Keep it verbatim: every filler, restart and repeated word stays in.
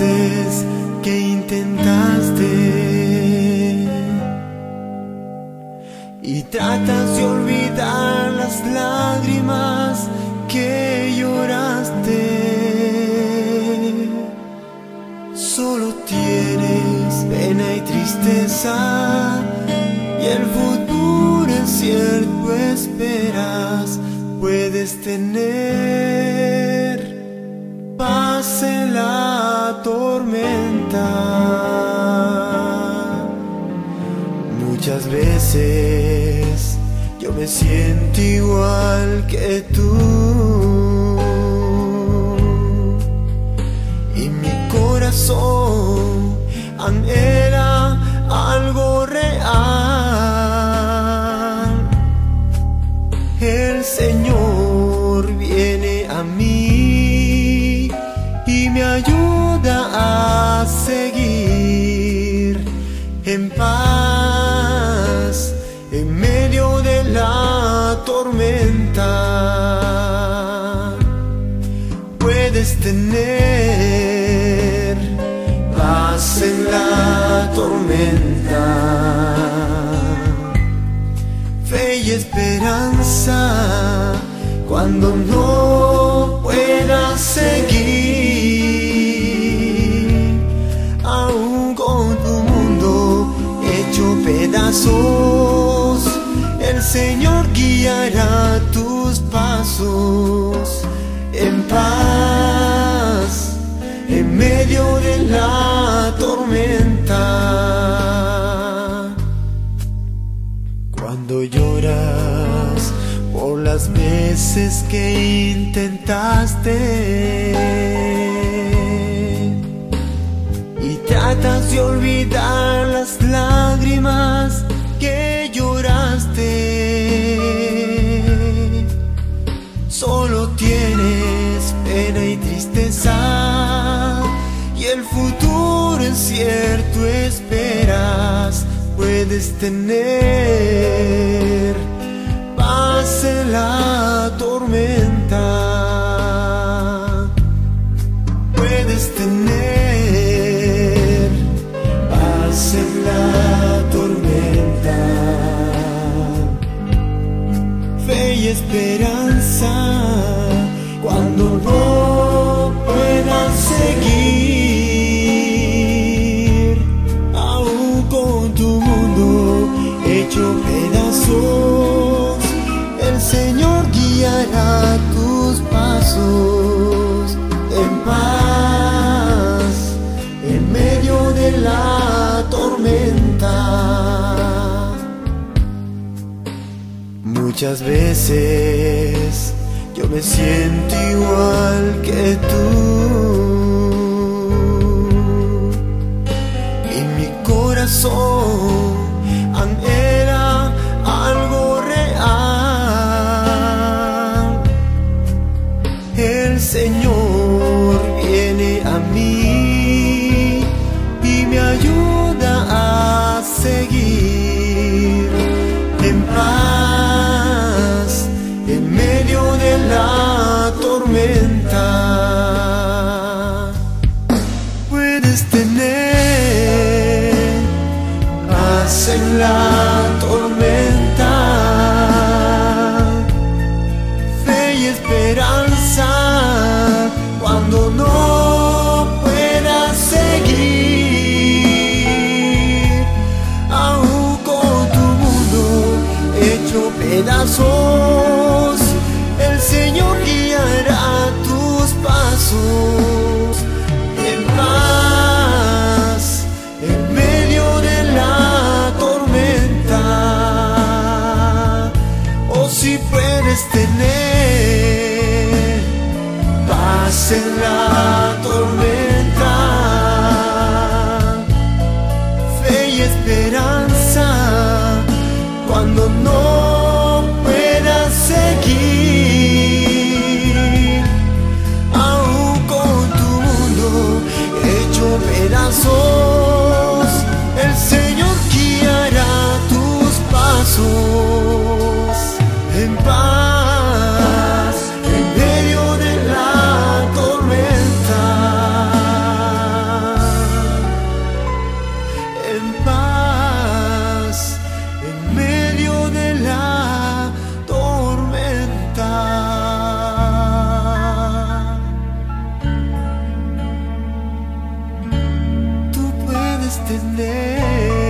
veces que intentaste y tratas de olvidar las lágrimas que lloraste, solo tienes pena y tristeza y el futuro incierto esperas. Puedes tener paz en la tormenta. Muchas veces yo me siento igual que tú y mi corazón anhela algo real. El Señor viene a mí y me ayuda a seguir en paz en medio de la tormenta. Puedes tener paz en la tormenta, fe y esperanza cuando no puedas seguir, aún con tu mundo hecho pedazos. El Señor guiará tus pasos en paz en medio de la tormenta. Cuando lloras por las veces que intentaste y tratas de olvidar las lágrimas que lloraste, solo tienes pena y tristeza y el futuro incierto esperas. Puedes tener paz en la tormenta. Puedes tener paz en la tormenta, fe y esperanza cuando no puedas seguir, aún con tu mundo hecho pedazos. El Señor guiará tus pasos en paz en medio de la tormenta. Muchas veces yo me siento igual que tú y mi corazón anhela algo real. El Señor viene a mí y me ayuda a seguir en paz en medio de la tormenta. Puedes tener paz en la tormenta, fe y esperanza cuando no puedas seguir, aún con tu mundo hecho pedazos. El Señor guiará tus pasos en paz en medio de la tormenta. puedes tener.